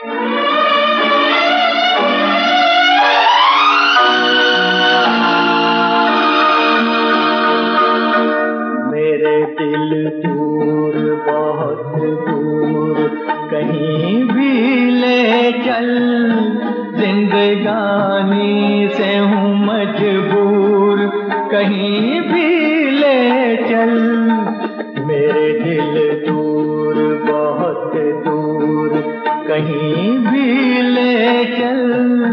मेरे दिल दूर, बहुत दूर, कहीं भी ले चल, जिंदगानी से हूँ मजबूर, कहीं भी ले चल। मेरे दिल दूर, बहुत दूर, कहीं भी ले चल,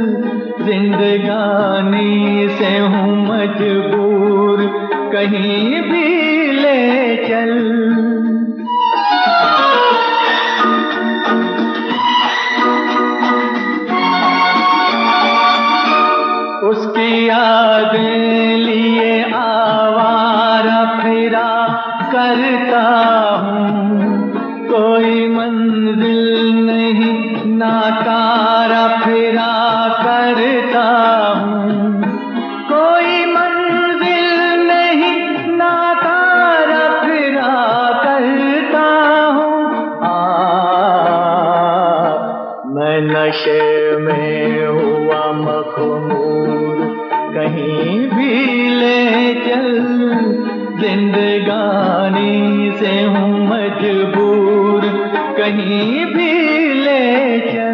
जिंदगानी से हूँ मजबूर, कहीं भी ले चल। उसकी यादें लिए आवारा फिरा करता हूँ, कोई मंजिल नहीं नाकारा फिरा करता हूँ, कोई मंजिल नहीं नाकारा फिरा करता हूँ। मैं नशे में हुआ मखमूर, कहीं भी ले चल, जिंदगानी से हूँ मजबूर, कहीं भी ले चल।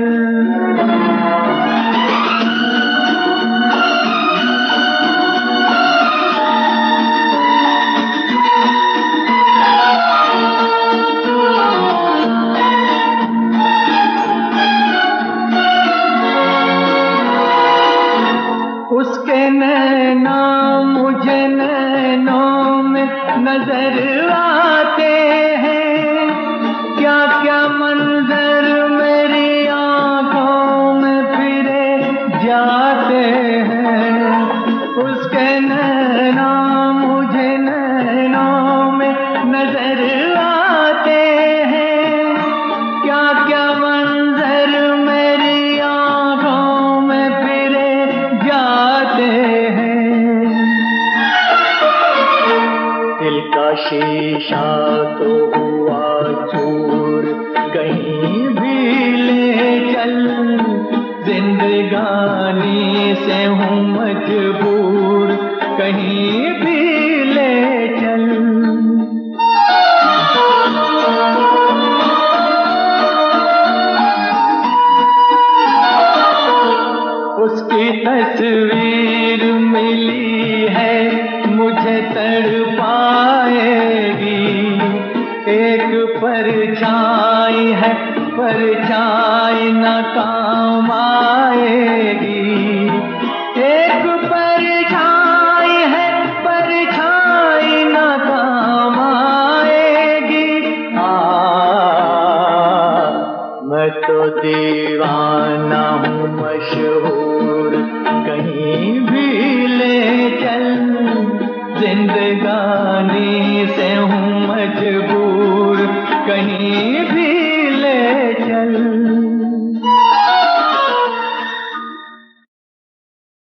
उसके नैना मुझे नैनों में नजर आते हैं, क्या क्या मंजर मेरी आंखों में फिरे जाते हैं। उसके नैना मुझे नैनों में नजर आते हैं, क्या क्या मंजर मेरी आंखों में फिरे जाते हैं। दिल का शीशा तो हुआ चूर, कहीं भी ले चल, जिंदगानी से हूँ मजबूर, कहीं भी ले चल। उसकी तस्वीर मिली है मुझे तड़पाएगी, एक परछाई है परछाई न काम आएगी, एक परछाई है परछाई न काम आएगी। मैं तो दीवाना हूँ मशहूर, कहीं भी ले चल, जिंदगानी से हूँ मजबूर, कहीं भी ले चल।